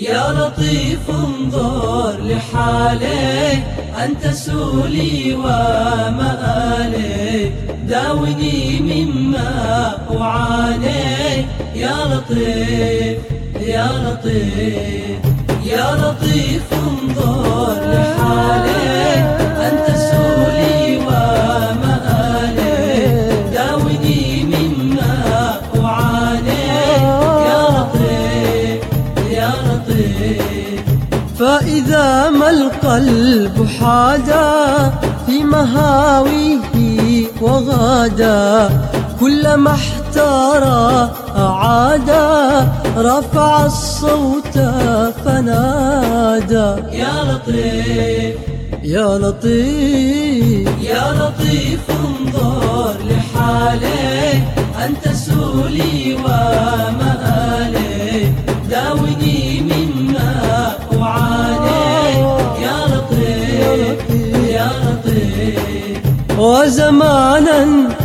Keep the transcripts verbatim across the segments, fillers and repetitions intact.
يا لطيف انظر لحالي، أنت سولي ومآلي، داوني مما أعاني. يا لطيف يا لطيف يا لطيف انظر لحالي، أنت سولي ومآلي، داوني مما أعاني. يا لطيف يا لطيف. فإذا ما القلب حادا في مهاويه وغادا، كلما احتار أعادا، رفع الصوت فنادى. يا لطيف يا لطيف يا لطيف انظر لحالي، أنت سولي ومآلي، داوني مما أعاني. يا لطيف يا لطيف. وزمانا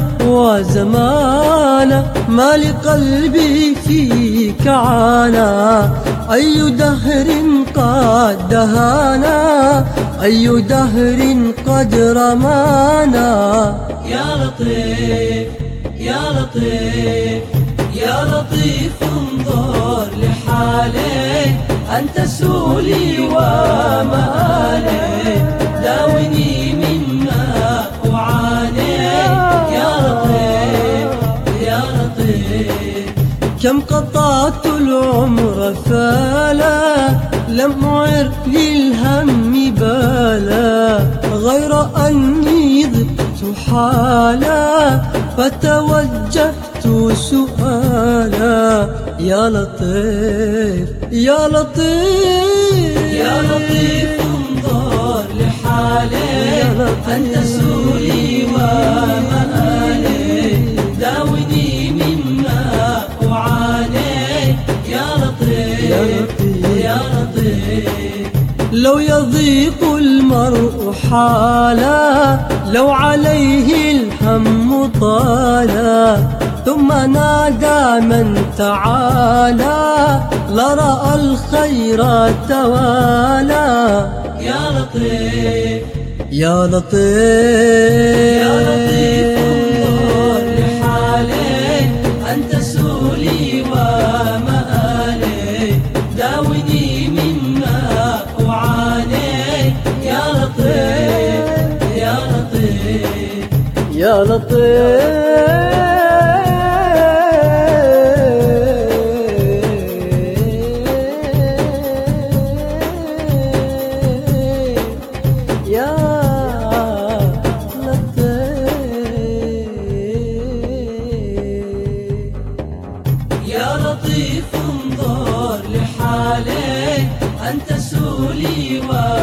وزمانا ما لقلبي فيك عانا، أي دهر قد دهانا، أي دهر قد رمانا. يا لطيف يا لطيف يا لطيف انظر لحالي، أنت سولي ومآلي، داوني مما أعاني. يا لطيف يا لطيف. كم قطعت العمر فالا، لم أعر للهم بالا، غير أني ضبت حالا، فتوجهت سؤالا. يا لطيف يا لطيف يا لطيف انظر لحالي، أنت سولي ومآلي، داوني مما أعاني. يا لطيف يا لطيف. لو يضيق المرء حالا، لو عليه الهم طالا، ثم نادى من تعالى، لرأى الخير توالى. يا لطيف يا لطيف يا لطيف انظر لحالي، أنت سولي ومآلي، داوني مما أعاني. يا لطيف يا لطيف يا لطيف. يا لطيف انظر لحالي، أنت سولي و